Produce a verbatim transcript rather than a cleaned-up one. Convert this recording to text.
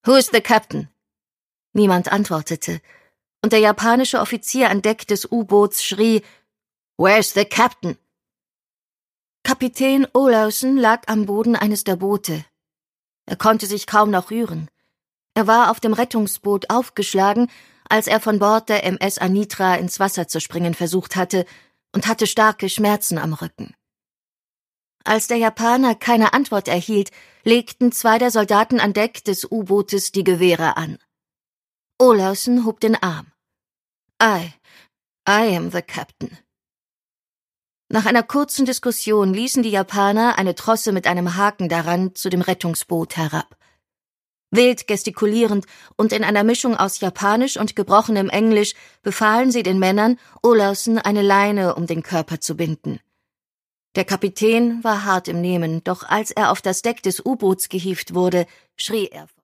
Who's the captain? Niemand antwortete, und der japanische Offizier an Deck des U-Boots schrie, Where's the captain? Kapitän Olausen lag am Boden eines der Boote. Er konnte sich kaum noch rühren. Er war auf dem Rettungsboot aufgeschlagen, als er von Bord der M S Anitra ins Wasser zu springen versucht hatte und hatte starke Schmerzen am Rücken. Als der Japaner keine Antwort erhielt, legten zwei der Soldaten an Deck des U-Bootes die Gewehre an. Olausen hob den Arm. I, I am the captain. Nach einer kurzen Diskussion ließen die Japaner eine Trosse mit einem Haken daran zu dem Rettungsboot herab. Wild gestikulierend und in einer Mischung aus Japanisch und gebrochenem Englisch befahlen sie den Männern, Olausen eine Leine um den Körper zu binden. Der Kapitän war hart im Nehmen, doch als er auf das Deck des U-Boots gehievt wurde, schrie er